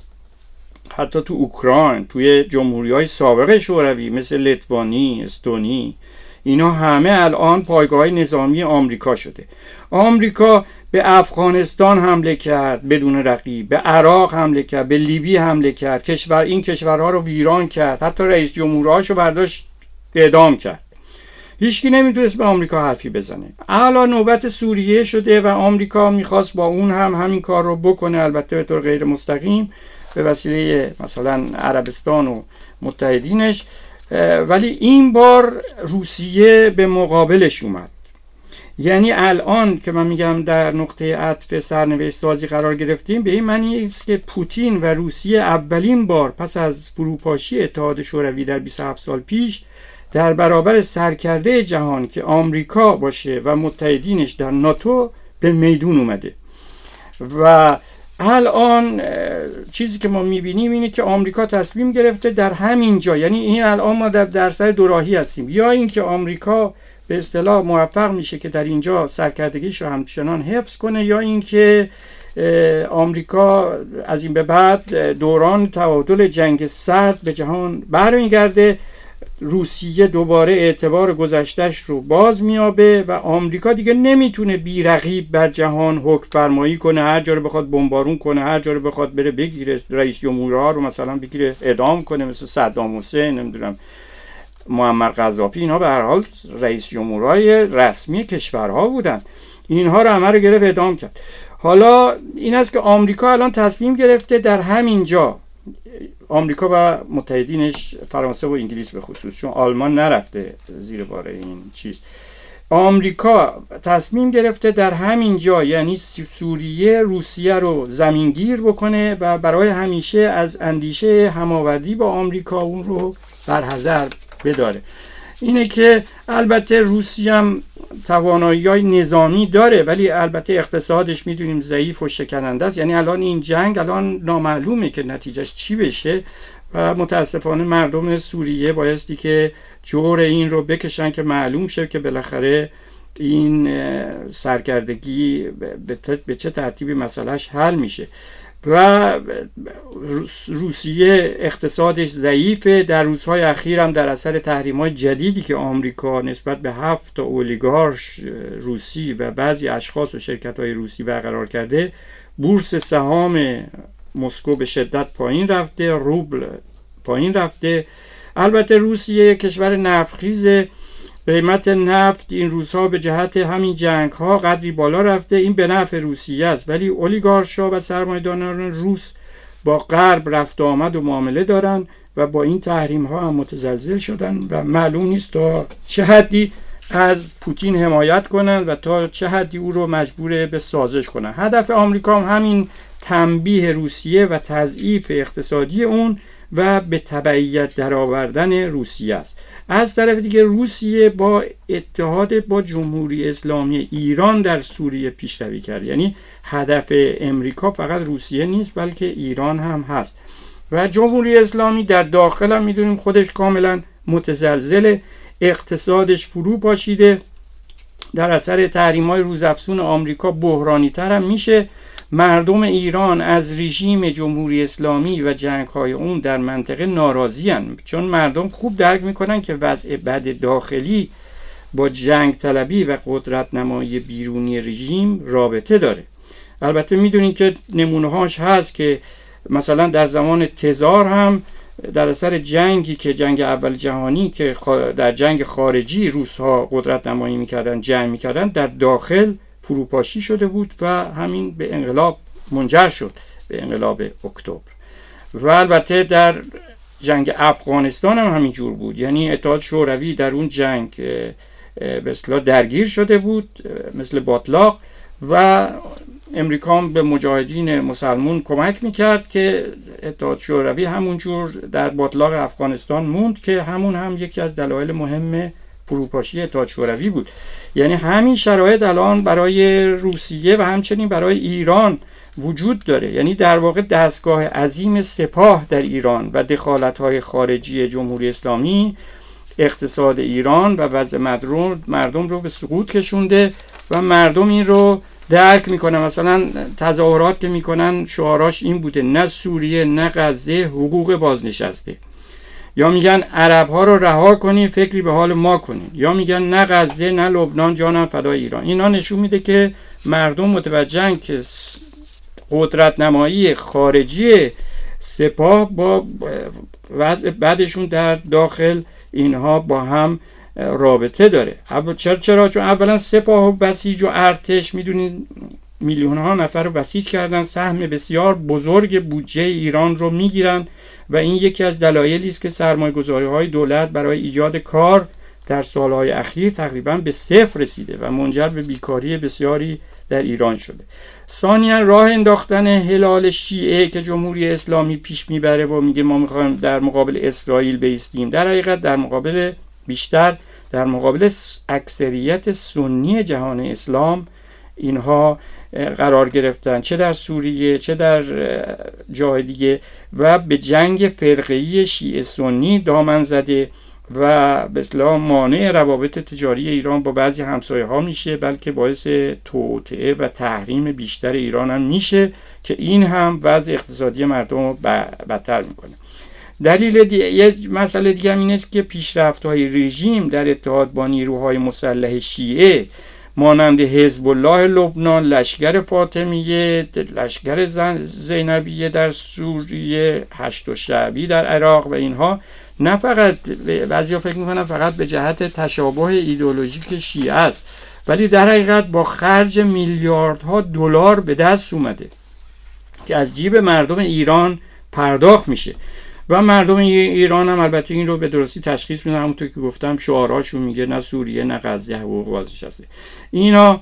حتی تو اوکراین، توی جمهوری‌های سابق شوروی مثل لیتوانی، استونی، اینا همه الان پایگاه‌های نظامی آمریکا شده. آمریکا به افغانستان حمله کرد بدون رقیب، به عراق حمله کرد، به لیبی حمله کرد، کشور این کشورها رو ویران کرد، حتی رئیس جمهورهاشو برداشت اعدام کرد. هیچکی نمیتونست به آمریکا حرفی بزنه. حالا نوبت سوریه شده و آمریکا میخواست با اون هم همین کار رو بکنه، البته به طور غیر مستقیم به وسیله مثلا عربستان و متحدینش، ولی این بار روسیه به مقابلش اومد. یعنی الان که من میگم در نقطه عطف سرنوشت سازی قرار گرفتیم، به این معنی است که پوتین و روسیه اولین بار پس از فروپاشی اتحاد شوروی در بیست و هفت سال پیش در برابر سرکرده جهان که آمریکا باشه و متحدینش در ناتو به میدون اومده. و الان چیزی که ما میبینیم اینه که آمریکا تصمیم گرفته در همین جا، یعنی این الان ما در, در سر دوراهی هستیم، یا اینکه آمریکا به اصطلاح موفق میشه که در اینجا سرکردگیش رو همچنان حفظ کنه، یا اینکه آمریکا از این به بعد دوران تعادل جنگ سرد به جهان برمیگرده، روسیه دوباره اعتبار گذشتهش رو باز میابه و آمریکا دیگه نمیتونه بی رقیب بر جهان حکم فرمایی کنه، هر جا رو بخواد بمبارون کنه، هر جا رو بخواد بره بگیره، رئیس جمهورها رو مثلا بگیره اعدام کنه، مثل صدام حسین، نمیدونم معمر قذافی، اینها به هر حال رئیس جمهورهای رسمی کشورها بودن، اینها رو همه رو گرفت اعدام کرد. حالا این است که آمریکا الان تصمیم گرفته در همین جا، آمریکا و متحدینش فرانسه و انگلیس به خصوص، چون آلمان نرفته زیر بار این چیز، آمریکا تصمیم گرفته در همین جا، یعنی سوریه، روسیه رو زمینگیر بکنه و برای همیشه از اندیشه هماوردی با آمریکا اون رو برحذر بداره. اینه که البته روسیه هم توانایی‌های نظامی داره، ولی البته اقتصادش میدونیم ضعیف و شکننده است. یعنی الان این جنگ الان نامعلومه که نتیجهش چی بشه و متاسفانه مردم سوریه بایستی که جور این رو بکشن که معلوم شه که بالاخره این سرکردگی به چه ترتیبی مسئلهش حل میشه. و روسیه اقتصادش ضعیفه. در روزهای اخیر هم در اثر تحریم‌های جدیدی که آمریکا نسبت به هفت تا اولیگارش روسی و بعضی اشخاص و شرکت‌های روسی برقرار کرده، بورس سهام مسکو به شدت پایین رفته، روبل پایین رفته. البته روسیه کشور نفتخیزه، قیمت نفت این روزها به جهت همین جنگ ها قدری بالا رفته، این به نفع روسیه است، ولی اولیگارشا و سرمایه‌داران روس با غرب رفت و آمد و معامله دارن و با این تحریم ها هم متزلزل شدن و معلوم نیست تا چه حدی از پوتین حمایت کنن و تا چه حدی او رو مجبور به سازش کنن. هدف آمریکا هم همین تنبیه روسیه و تضعیف اقتصادی اون و به تبعیت درآوردن روسیه است. از طرف دیگه روسیه با اتحاد با جمهوری اسلامی ایران در سوریه پیشروی کرد. یعنی هدف امریکا فقط روسیه نیست بلکه ایران هم هست. و جمهوری اسلامی در داخل هم میدونیم خودش کاملا متزلزل، اقتصادش فرو پاشیده، در اثر تحریم‌های روزافزون آمریکا بحرانی تر هم میشه. مردم ایران از رژیم جمهوری اسلامی و جنگ‌های اون در منطقه ناراضی هستند، چون مردم خوب درک میکنن که وضع بد داخلی با جنگ طلبی و قدرت نمایی بیرونی رژیم رابطه داره. البته میدونین که نمونه‌هاش هست که مثلا در زمان تزار هم در اثر جنگی که جنگ اول جهانی که در جنگ خارجی روس‌ها قدرت نمایی میکردن، جنگ میکردن، در داخل فروپاشی شده بود و همین به انقلاب منجر شد، به انقلاب اکتبر. و البته در جنگ افغانستان هم همینجور بود. یعنی اتحاد شوروی در اون جنگ به اصطلاح درگیر شده بود مثل باطلاق و امریکا هم به مجاهدین مسلمون کمک میکرد که اتحاد شوروی همونجور در باطلاق افغانستان موند که همون هم یکی از دلایل مهم فروپاشی اتحاد شوروی بود. یعنی همین شرایط الان برای روسیه و همچنین برای ایران وجود داره. یعنی در واقع دستگاه عظیم سپاه در ایران و دخالت‌های خارجی جمهوری اسلامی اقتصاد ایران و وضع مردم رو به سقوط کشونده و مردم این رو درک میکنن. مثلا تظاهرات که میکنن شعاراش این بوده: نه سوریه نه غزه، حقوق بازنشسته. یا میگن عرب ها رو رها کنین، فکری به حال ما کنین. یا میگن نه غزه نه لبنان، جانم فدای ایران. اینا نشون میده که مردم متوجهن که قدرت نمایی خارجی سپاه با وضع بعدشون در داخل اینها با هم رابطه داره. چرا چرا چون اولا سپاه و بسیج و ارتش میدونید میلیون ها نفر رو بسیج کردن، سهم بسیار بزرگ بودجه ایران رو میگیرن و این یکی از دلایلی است که سرمایه‌گذاری های دولت برای ایجاد کار در سالهای اخیر تقریبا به صفر رسیده و منجر به بیکاری بسیاری در ایران شده. ثانیاً راه انداختن هلال شیعه که جمهوری اسلامی پیش میبره و میگه ما میخوایم در مقابل اسرائیل بایستیم، در حقیقت در مقابل بیشتر در مقابل اکثریت سنی جهان اسلام اینها قرار گرفتن، چه در سوریه چه در جای دیگه، و به جنگ فرقه‌ای شیعه سنی دامن زده و به اصطلاح مانع روابط تجاری ایران با بعضی همسایه ها میشه، بلکه باعث توطئه و تحریم بیشتر ایران هم میشه که این هم وضع اقتصادی مردم رو بدتر میکنه. دلیل دیگه، یه مسئله دیگه هم این است که پیشرفت‌های رژیم در اتحاد با نیروهای مسلح شیعه مانند حزب الله لبنان، لشکر فاطمیه، لشکر زینبیه در سوریه، هشت شعبی در عراق و اینها نه فقط بعضیا فکر میکنن فقط به جهت تشابه ایدئولوژیک شیعه است، ولی در حقیقت با خرج میلیاردها دلار به دست اومده که از جیب مردم ایران پرداخت میشه و مردم ایران هم البته این رو به درستی تشخیص میدن. همونطور که گفتم شعاراشون میگه نه سوریه نه غزه، حقوق بازنشسته. اینا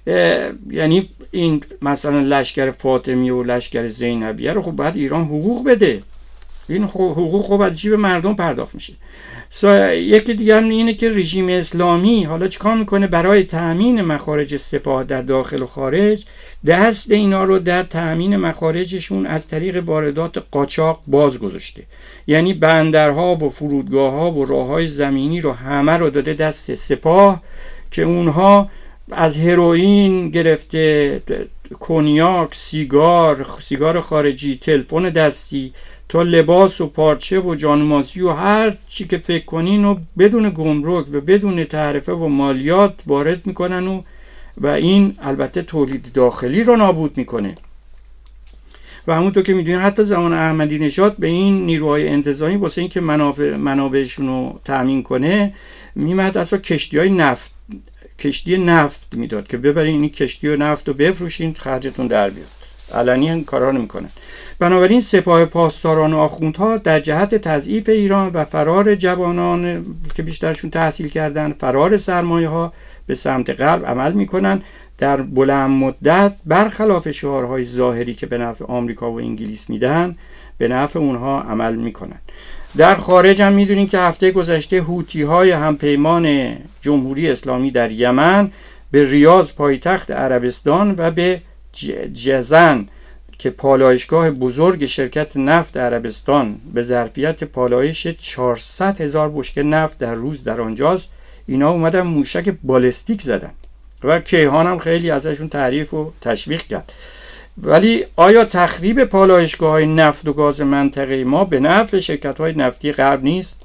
یعنی این مثلا لشکر فاطمیه و لشکر زینبیه رو خب باید ایران حقوق بده، این حقوق خب از جیب مردم پرداخت میشه. یکی دیگه هم اینه که رژیم اسلامی حالا چیکار میکنه؟ برای تأمین مخارج سپاه در داخل و خارج دست اینا رو در تأمین مخارجشون از طریق واردات قاچاق باز گذاشته. یعنی بندرها و فرودگاه‌ها و راه‌های زمینی رو همه رو داده دست سپاه که اونها از هروئین گرفته، کنیاک، سیگار، سیگار خارجی، تلفن دستی تا لباس و پارچه و جانمازی و هر چی که فکر کنین و بدون گمرک و بدون تعرفه و مالیات وارد میکنن و و این البته تولید داخلی رو نابود میکنه. و همونطور که میدونین حتی زمان احمدی نژاد به این نیروهای انتظامی واسه اینکه منافع منابعشون رو تامین کنه میمد اصلا کشتی‌های نفت کشتی نفت میداد که ببرین این کشتی و نفت رو بفروشین خرجتون در بیاد. علنی این کارا نمیکنن. بنابراین سپاه پاسداران و آخوندها در جهت تضعیف ایران و فرار جوانان که بیشترشون تحصیل کردن، فرار سرمایه ها به سمت غرب عمل میکنن. در بلند مدت برخلاف شعارهای ظاهری که به نفع آمریکا و انگلیس میدن، به نفع اونها عمل میکنن. در خارج هم میدونین که هفته گذشته هوتی های همپیمان جمهوری اسلامی در یمن به ریاض پایتخت عربستان و به جزن که پالایشگاه بزرگ شرکت نفت عربستان به ظرفیت پالایش چهارصد هزار بشکه نفت در روز در آنجاست، اینا اومدن موشک بالستیک زدن و کیهان هم خیلی ازشون تعریف و تشویق کرد. ولی آیا تخریب پالایشگاه‌های نفت و گاز منطقه ما به نفع شرکت‌های نفتی غرب نیست؟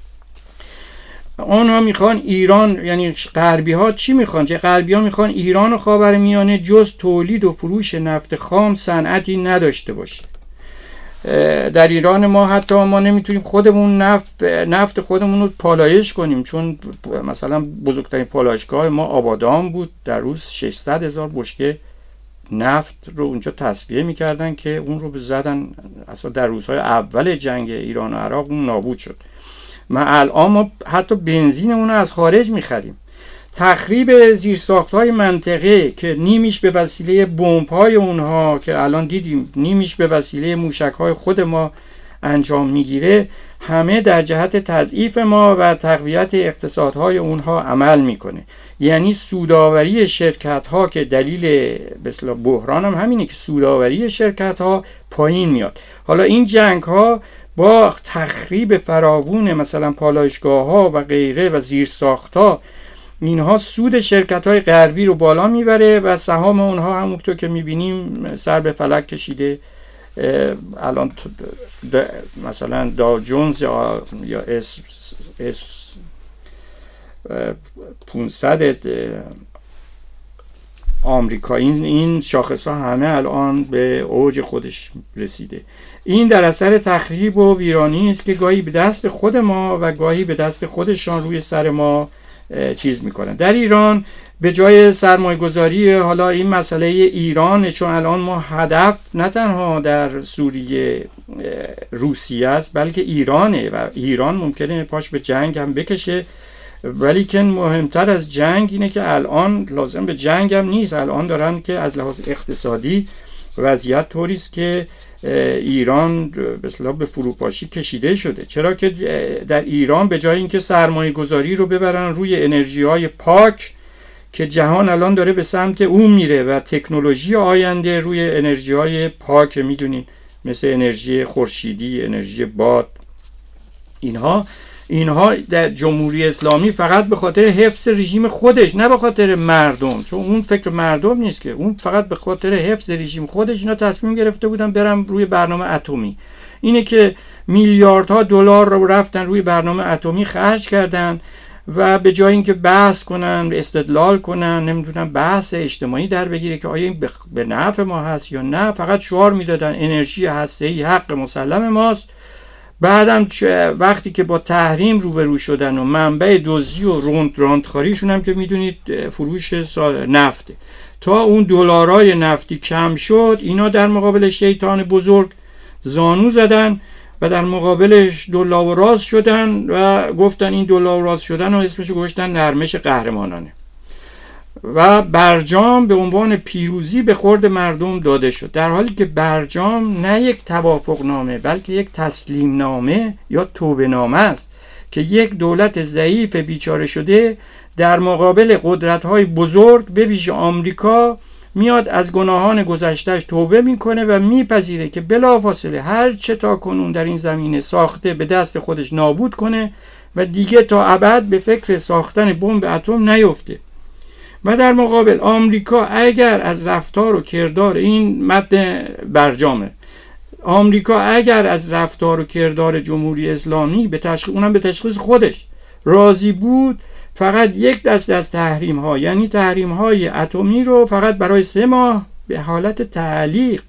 آنها میخوان ایران، یعنی غربی ها چی میخوان؟ چه غربی ها میخوان ایران و خاورمیانه جز تولید و فروش نفت خام صنعتی نداشته باشه. در ایران ما حتی ما نمیتونیم خودمون نفت نفت خودمون رو پالایش کنیم، چون مثلا بزرگترین پالایشگاه ما آبادان بود، در روز ششصد هزار بشکه نفت رو اونجا تصفیه میکردن که اون رو زدن اصلا در روزهای اول جنگ ایران و عراق اون نابود شد. ما الان ما حتی بنزینمون رو از خارج میخریم. تخریب زیرساخت‌های منطقه که نیمیش به وسیله بمب‌های اونها که الان دیدیم، نیمیش به وسیله موشک‌های خود ما انجام میگیره، همه در جهت تضعیف ما و تقویت اقتصادهای اونها عمل میکنه. یعنی سوداوری شرکت‌ها که دلیل مثلا بحران هم همینه که سوداوری شرکت‌ها پایین میاد. حالا این جنگ‌ها با تخریب فراوون مثلا پالایشگاه‌ها و غیره و زیرساخت‌ها، اینها سود شرکت‌های غربی رو بالا میبره و سهام اونها همونطور که میبینیم سر به فلک کشیده. الان مثلا داو جونز یا اس اس پانصد آمریکا، این این شاخص ها همه الان به اوج خودش رسیده. این در اثر تخریب و ویرانی است که گاهی به دست خود ما و گاهی به دست خودشان روی سر ما چیز میکنن. در ایران به جای سرمایه گذاری، حالا این مسئله ایران، چون الان ما هدف نه تنها در سوریه روسیه است بلکه ایرانه و ایران ممکنه پاش به جنگ هم بکشه، ولی که مهمتر از جنگ اینه که الان لازم به جنگ هم نیست. الان دارن که از لحاظ اقتصادی وضعیت طوری است که ایران به اصطلاح به فروپاشی کشیده شده. چرا که در ایران به جای اینکه سرمایه گذاری رو ببرن روی انرژی های پاک که جهان الان داره به سمت اون میره و تکنولوژی آینده روی انرژی های پاک میدونین، مثل انرژی خورشیدی، انرژی باد، اینها اینها در جمهوری اسلامی فقط به خاطر حفظ رژیم خودش، نه به خاطر مردم، چون اون فکر مردم نیست که، اون فقط به خاطر حفظ رژیم خودش اینا تصمیم گرفته بودن برن روی برنامه اتمی. اینه که میلیاردها دلار رو رفتن روی برنامه اتمی خرج کردن و به جای اینکه بحث کنن، استدلال کنن، نمیدونم بحث اجتماعی در بگیره که آیا این به نفع ما هست یا نه، فقط شعار میدادن انرژی هسته‌ای حق مسلم ماست. بعدم وقتی که با تحریم روبرو شدن و منبع دزدی و روند راندخاریشون هم که میدونید فروش نفته، تا اون دلارای نفتی کم شد، اینا در مقابل شیطان بزرگ زانو زدن و در مقابلش دولا و راز شدن و گفتن این دولا و راز شدن و اسمشو گذاشتن نرمش قهرمانانه. و برجام به عنوان پیروزی به خورد مردم داده شد، در حالی که برجام نه یک توافق نامه بلکه یک تسلیم نامه یا توبه نامه است که یک دولت ضعیف بیچاره شده در مقابل قدرت‌های بزرگ به ویژه آمریکا میاد از گناهان گذشتهش توبه میکنه و میپذیره که بلافاصله هر چه تا کنون در این زمینه ساخته به دست خودش نابود کنه و دیگه تا ابد به فکر ساختن بمب اتم نیفته. و در مقابل آمریکا اگر از رفتار و کردار، این متن برجامه، آمریکا اگر از رفتار و کردار جمهوری اسلامی به تشخیص، اونم به تشخیص خودش راضی بود، فقط یک دست از تحریم ها، یعنی تحریم های اتمی رو فقط برای سه ماه به حالت تعلیق،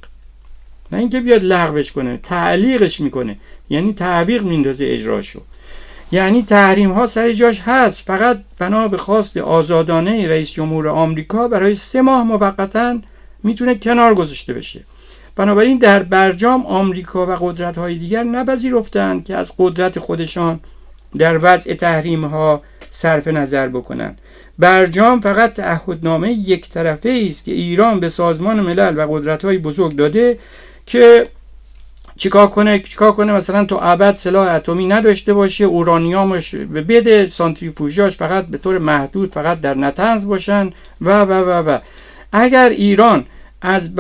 نه اینکه بیاد لغوش کنه، تعلیقش میکنه، یعنی تعویق میندازه اجراشو، یعنی تحریم ها سر جاش هست، فقط بنا به خواست آزادانه رئیس جمهور آمریکا برای سه ماه موقتا میتونه کنار گذاشته بشه. بنابراین در برجام آمریکا و قدرت های دیگر نپذیرفتند که از قدرت خودشان در وضع تحریم ها صرف نظر بکنند. برجام فقط تعهدنامه یک طرفه است که ایران به سازمان ملل و قدرت های بزرگ داده که چیکار کنه چیکار کنه مثلا تا ابد سلاح اتمی نداشته باشه، اورانیومش بده، سانتریفوژاش فقط به طور محدود فقط در نتنز باشن و و و و اگر ایران از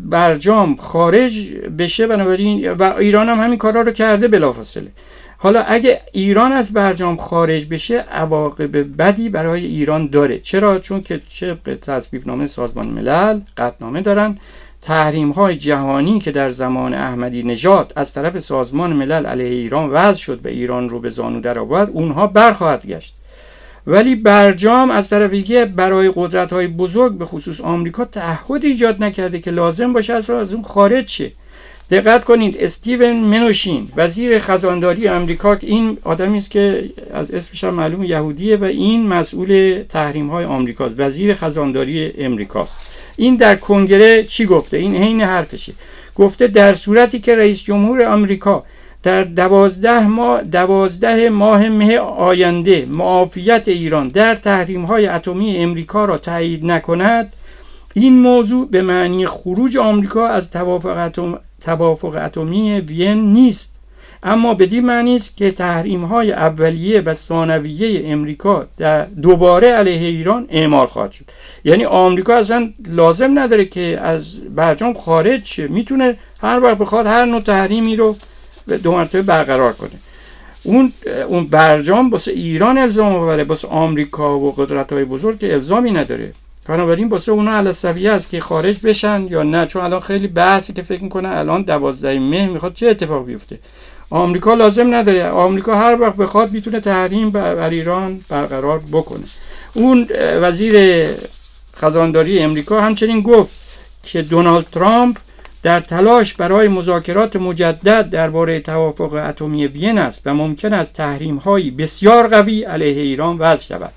برجام خارج بشه، بنابراین و ایران هم همین کارا رو کرده بلافاصله. حالا اگه ایران از برجام خارج بشه عواقب بدی برای ایران داره. چرا؟ چون که طبق تصویب نامه سازمان ملل قطعنامه دارن، تحریم های جهانی که در زمان احمدی نژاد از طرف سازمان ملل علیه ایران وضع شد و ایران رو به زانو در آورد، اونها برخواهد گشت. ولی برجام از طرف دیگه برای قدرت های بزرگ به خصوص آمریکا تعهد ایجاد نکرده که لازم باشه از اون خارج شه. دقت کنید، استیون منوشین وزیر خزانداری آمریکا، این آدمی است که از اسمش هم معلوم یهودیه و این مسئول تحریم های آمریکاست، وزیر خزانداری آمریکاست. این در کنگره چی گفته؟ این عین حرفشه. گفته در صورتی که رئیس جمهور آمریکا در دوازده ماه دوازده ماه مه آینده معافیت ایران در تحریم های اتمی آمریکا را تایید نکند، این موضوع به معنی خروج آمریکا از توافق اتم توافق اتمی وین نیست، اما بدین معنی است که تحریم های اولیه و ثانویه امریکا در دوباره علیه ایران اعمال خواهد شد. یعنی آمریکا اصلا لازم نداره که از برجام خارج شه، میتونه هر وقت بخواد هر نوع تحریمی رو دو مرتبه برقرار کنه. اون اون برجام واسه ایران الزام آوره، واسه آمریکا و قدرت‌های بزرگ که الزامی نداره. بنابراین واسه اونا علی السویه است که خارج بشن یا نه، چون الان خیلی بحثی که فکر میکنه الان دوازده مه میخواد چه اتفاق بیفته. آمریکا لازم نداره، آمریکا هر وقت بخواد میتونه تحریم بر ایران برقرار بکنه. اون وزیر خزانداری امریکا همچنین گفت که دونالد ترامپ در تلاش برای مذاکرات مجدد درباره توافق اتمی وین است و ممکن است تحریم‌های بسیار قوی علیه ایران وضع شود.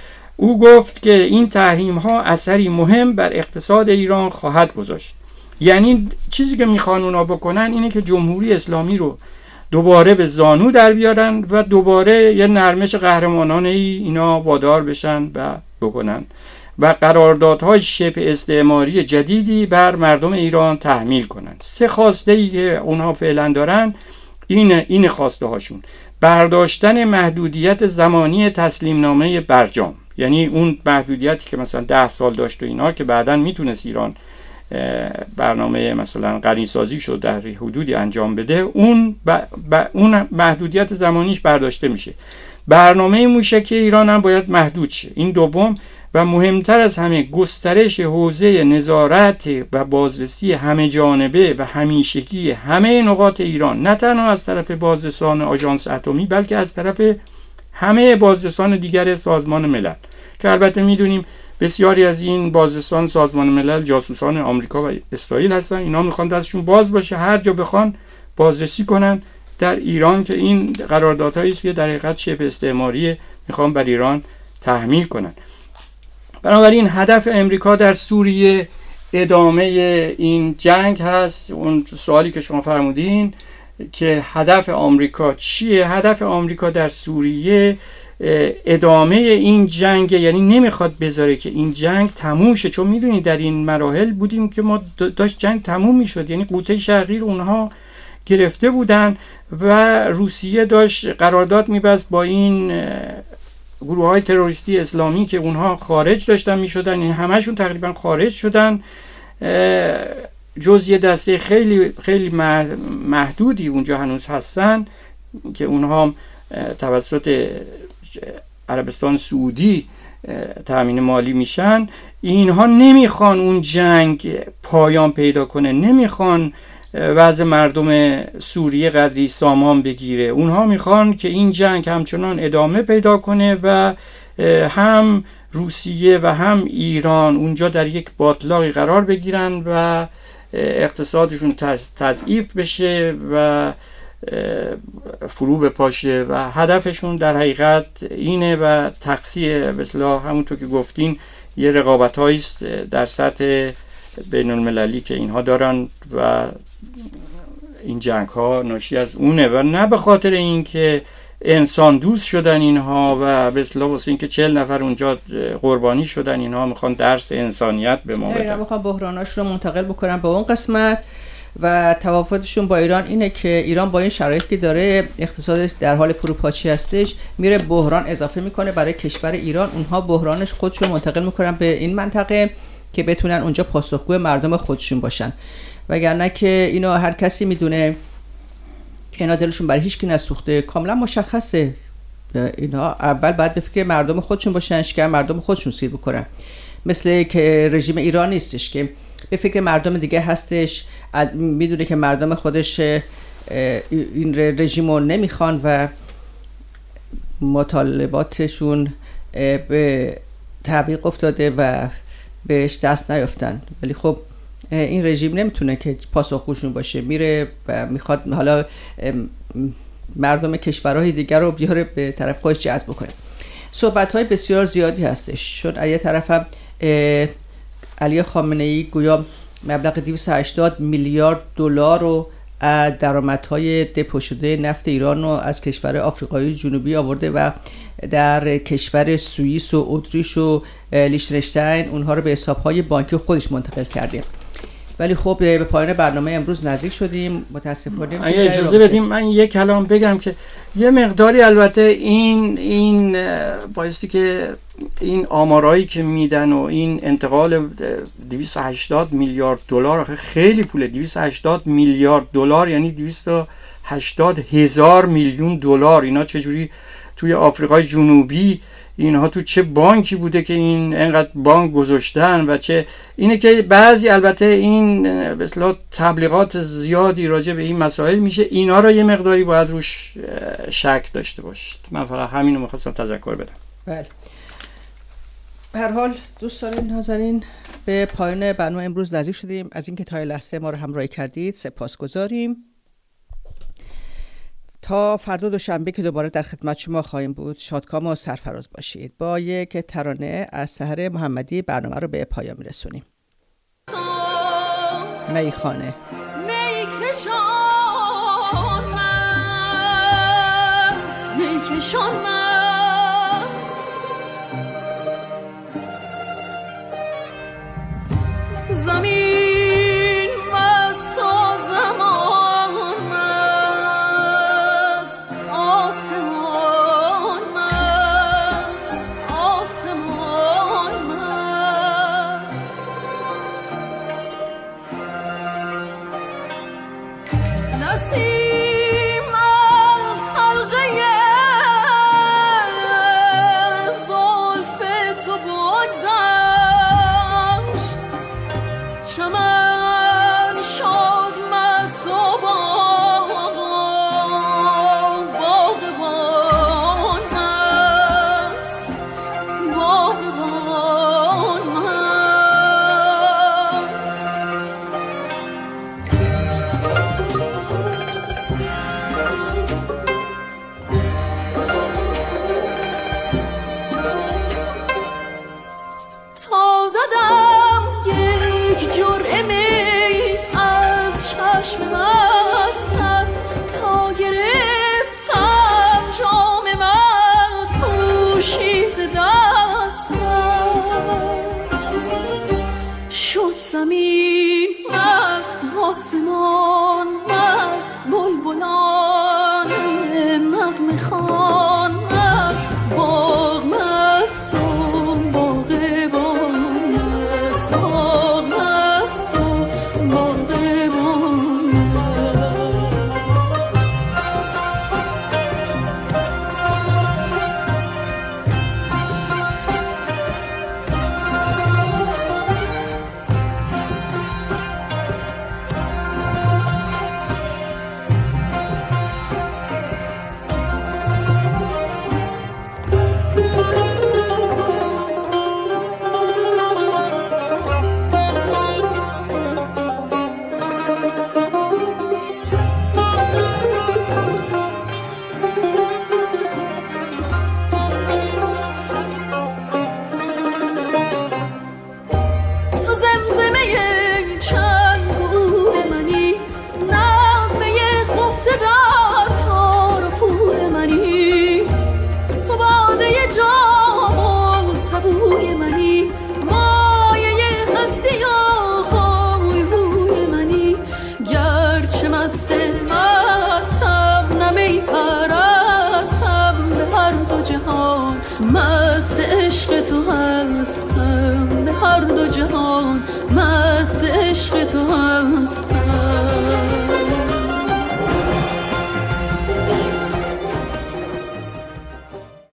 او گفت که این تحریم‌ها اثری مهم بر اقتصاد ایران خواهد گذاشت. یعنی چیزی که میخوان اونا بکنن اینه که جمهوری اسلامی رو دوباره به زانو در بیارن و دوباره یه نرمش قهرمانانه ای اینا وادار بشن و بکنن و قراردادهای شبه استعماری جدیدی بر مردم ایران تحمیل کنن. سه خواسته ای که اونها فعلا دارن این این خواسته هاشون: برداشتن محدودیت زمانی تسلیم نامه برجام، یعنی اون محدودیتی که مثلا ده سال داشت و اینا که بعداً میتونست ایران برنامه مثلا غنیسازی شد در حدودی انجام بده، اون ب... ب... اون محدودیت زمانیش برداشته میشه. برنامه موشکی ایران هم باید محدود شه. این دوم و مهمتر از همه گسترش حوزه نظارت و بازرسی همه جانبه و همیشگی همه نقاط ایران، نه تنها از طرف بازرسان آژانس اتمی بلکه از طرف همه بازرسان دیگر سازمان ملل، که البته میدونیم بسیاری از این بازرسان سازمان ملل جاسوسان آمریکا و اسرائیل هستن. اینا میخوان دستشون باز باشه، هر جا بخوان بازرسی کنن در ایران، که این قراردادهایی است که در حقیقت شبه استعماری میخوان بر ایران تحمیل کنن. بنابراین هدف امریکا در سوریه ادامه این جنگ هست. اون سوالی که شما فرمودین که هدف آمریکا چیه؟ هدف آمریکا در سوریه ادامه این جنگ، یعنی نمیخواد بذاره که این جنگ تموم شه، چون میدونید در این مراحل بودیم که ما داشت جنگ تموم میشد، یعنی قوطه شرقی رو اونها گرفته بودن و روسیه داشت قرارداد میبست با این گروه های تروریستی اسلامی که اونها خارج داشتن میشدن، این همشون تقریبا خارج شدن، جز یه دسته خیلی خیلی محدودی اونجا هنوز هستن که اونها توسط عربستان سعودی تامین مالی میشن. اینها نمیخوان اون جنگ پایان پیدا کنه، نمیخوان وضع مردم سوریه قدری سامان بگیره، اونها میخوان که این جنگ همچنان ادامه پیدا کنه و هم روسیه و هم ایران اونجا در یک باطلاقی قرار بگیرن و اقتصادشون تضعیف بشه و فرو بپاشه و هدفشون در حقیقت اینه و تقصیه به اصطلاح همونطور که گفتین یه رقابت هاییست در سطح بین المللی که اینها دارن و این جنگ ها ناشی از اونه و نه به خاطر اینکه انسان دوست شدن اینها و به اصطلاح واسه اینکه چهل نفر اونجا قربانی شدن، اینها میخوان درس انسانیت به ما بدن. اینا میخوان بحراناشون رو منتقل بکنن به اون قسمت و توافقشون با ایران اینه که ایران با این شرایطی که داره اقتصادش در حال فروپاشی هستش میره بحران اضافه میکنه برای کشور ایران، اونها بحرانش خودشون منتقل میکنن به این منطقه که بتونن اونجا پاسخگوی مردم خودشون باشن، وگرنه که اینا هر کسی میدونه که اینا دلشون برای هیچ کی نسوخته، کاملا مشخصه. اینا اول باید به فکر مردم خودشون باشن، شکر مردم خودشون سیر بکنن، مثل که رژیم ایران نیستش که به فکر مردم دیگه هستش، میدونه که مردم خودش این رژیم رو نمیخوان و مطالباتشون به تعویق افتاده و بهش دست نیافتن، ولی خب این رژیم نمیتونه که پاسخگوشون باشه، میره و میخواد حالا مردم کشورهای دیگر رو بیاره به طرف خودش جذب بکنه. صحبت‌های بسیار زیادی هستش، چون از یه طرف هم علی خامنه‌ای گویا مبلغ دویست و هشتاد میلیارد دلار رو درآمدهای دپو شده نفت ایران رو از کشور آفریقای جنوبی آورده و در کشور سوئیس و اتریش و لیشتنشتاین اونها رو به حساب‌های بانکی خودش منتقل کرده. ولی خب به پایان برنامه امروز نزدیک شدیم، متاسفانه. اگه اجازه بدیم من یک کلام بگم که یه مقداری البته این این بایستی که این آمارایی که میدن و این انتقال دویست و هشتاد میلیارد دلار خیلی پوله. دویست و هشتاد میلیارد دلار یعنی دویست و هشتاد هزار میلیون دلار. اینا چجوری توی آفریقای جنوبی، اینها تو چه بانکی بوده که این انقدر بانک گذاشتن و چه اینه که بعضی البته این به اصطلاح تبلیغات زیادی راجع به این مسائل میشه، اینا رو یه مقداری باید روش شک داشته باشید. من فقط همین رو می‌خواستم تذکر بدم. بله. هر حال دوستان نازنین به پایان برنامه امروز نزدیک شدیم. از اینکه تا این لحظه ما رو همراهی کردید سپاسگزاریم. تا فردا دوشنبه که دوباره در خدمت شما خواهیم بود، شادکام و سرفراز باشید. با یک ترانه از سحر محمدی برنامه رو به پایان میرسونیم. میخانه میکشان مست، میکشان مست، زمین تا گرفتم جام مدهوش جهان من